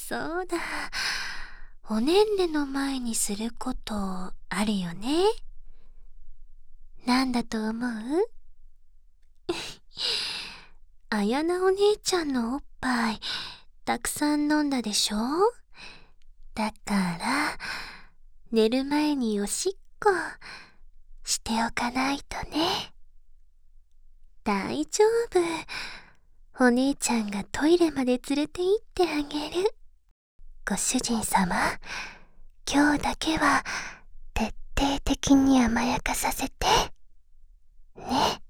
そうだ。おねんねの前にすることあるよね。なんだと思う？あやなお姉ちゃんのおっぱいたくさん飲んだでしょ？だから寝る前におしっこしておかないとね。大丈夫。お姉ちゃんがトイレまで連れて行ってあげる。ご主人様、今日だけは徹底的に甘やかさせてね。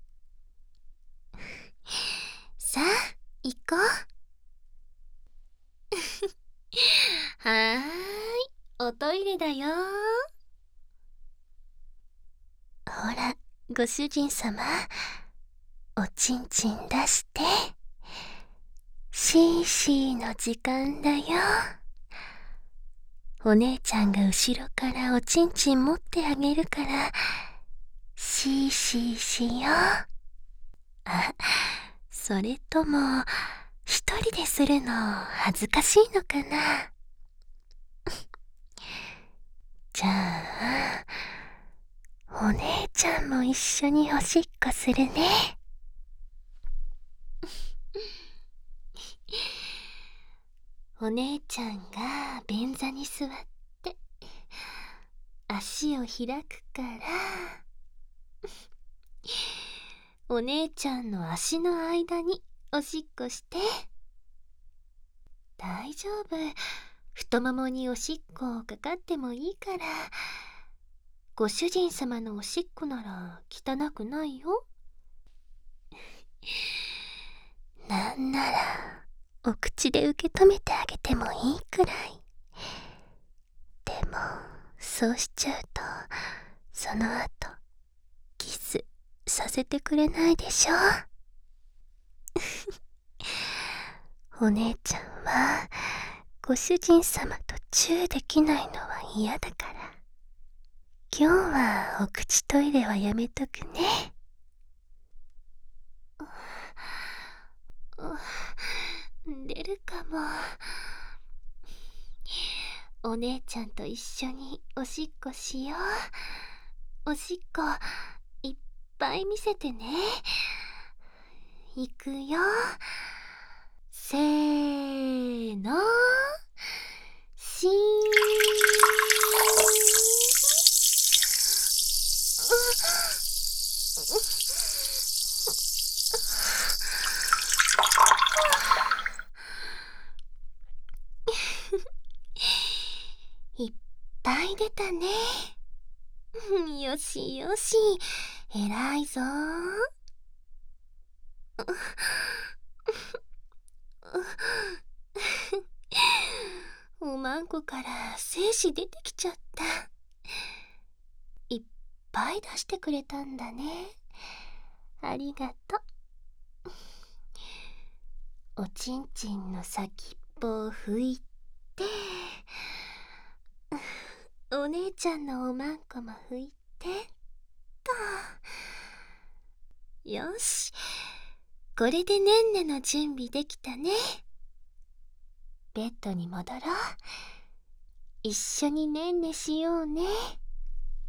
さあ行こう。はーい、おトイレだよ。ほら、ご主人様、おちんちん出して。シーシーの時間だよ。お姉ちゃんが後ろからおちんちん持ってあげるから、シーシーしよう。あ、それとも、一人でするの恥ずかしいのかな？じゃあ、お姉ちゃんも一緒におしっこするね。お姉ちゃんが便座に座って足を開くからお姉ちゃんの足の間におしっこして。大丈夫。太ももにおしっこかかってもいいから。ご主人様のおしっこなら汚くないよ。なんならお口で受け止めてあげてもいいくらい。でもそうしちゃうとその後キスさせてくれないでしょ。お姉ちゃんはご主人様とチューできないのは嫌だから、今日はお口トイレはやめとくね。出るかも。お姉ちゃんと一緒におしっこしよう。おしっこいっぱい見せてね。いくよ。せーの。しーん。いっぱい出たね。よしよし、えらいぞ。おまんこから精子出てきちゃった。いっぱい出してくれたんだね。ありがとう。おちんちんの先っぽを拭いて、お姉ちゃんのおまんこも拭いてと。よし、これでねんねの準備できたね。ベッドに戻ろう。一緒にねんねしようね。